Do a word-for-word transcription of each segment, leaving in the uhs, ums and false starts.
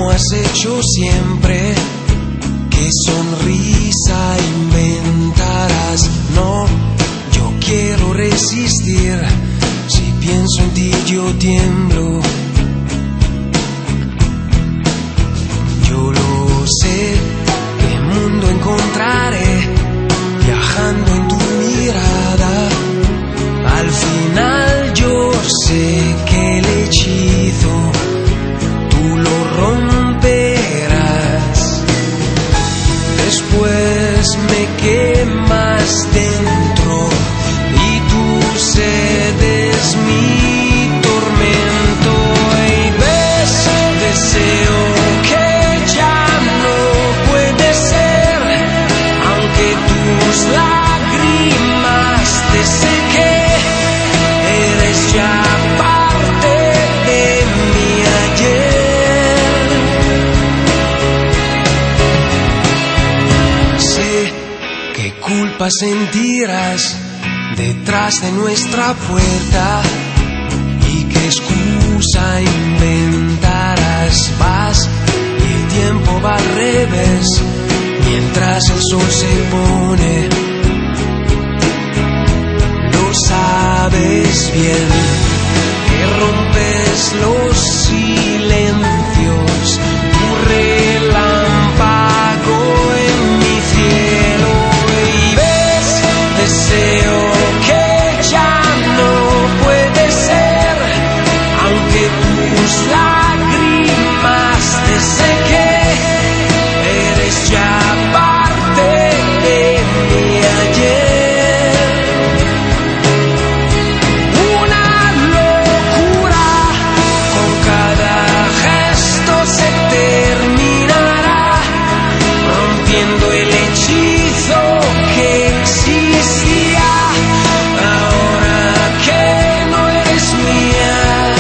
como has hecho siempre. ¿Qué sonrisa inventarás? No, yo quiero resistir. Si pienso en ti yo tiemblo. Yo lo sé, qué mundo encontraré viajando en tu mirada. Al final yo sé que el hechizo tú lo romperás. Después me quemas dentro y tú cedes mi tormento. Y ves, deseo que ya no puede ser, aunque tus lágrimas te seque. Eres ya parte de mi ayer. Sé qué culpa sentirás detrás de nuestra puerta y qué excusa inventarás. Vas y el tiempo va al revés mientras el sol se pone. Lo sabes bien, que rompes los silencios, tu relámpago en mi cielo. Y ves, deseo que ya no puede ser, aunque tus lágrimas te seque. Eres ya parte de mi ayer. Una locura, con cada gesto se terminará, rompiendo el hechizo que existía. Ahora que no eres mía,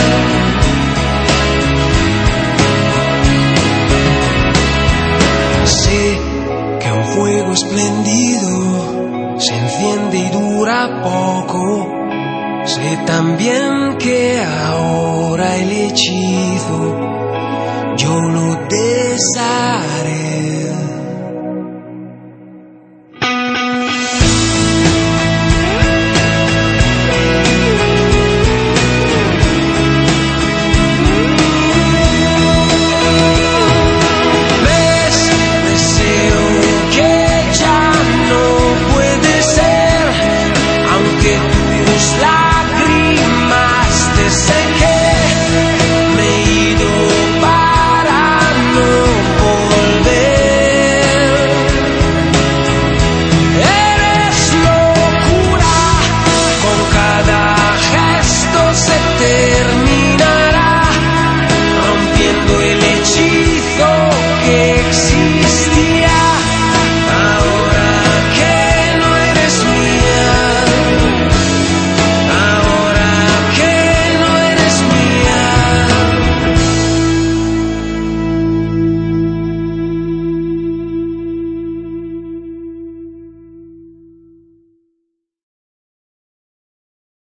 sé que un fuego espléndido se enciende y dura poco. Sé también que ahora el hechizo yo lo desharé. Ves, deseo que ya no puede ser, aunque tus lágrimas te sequen.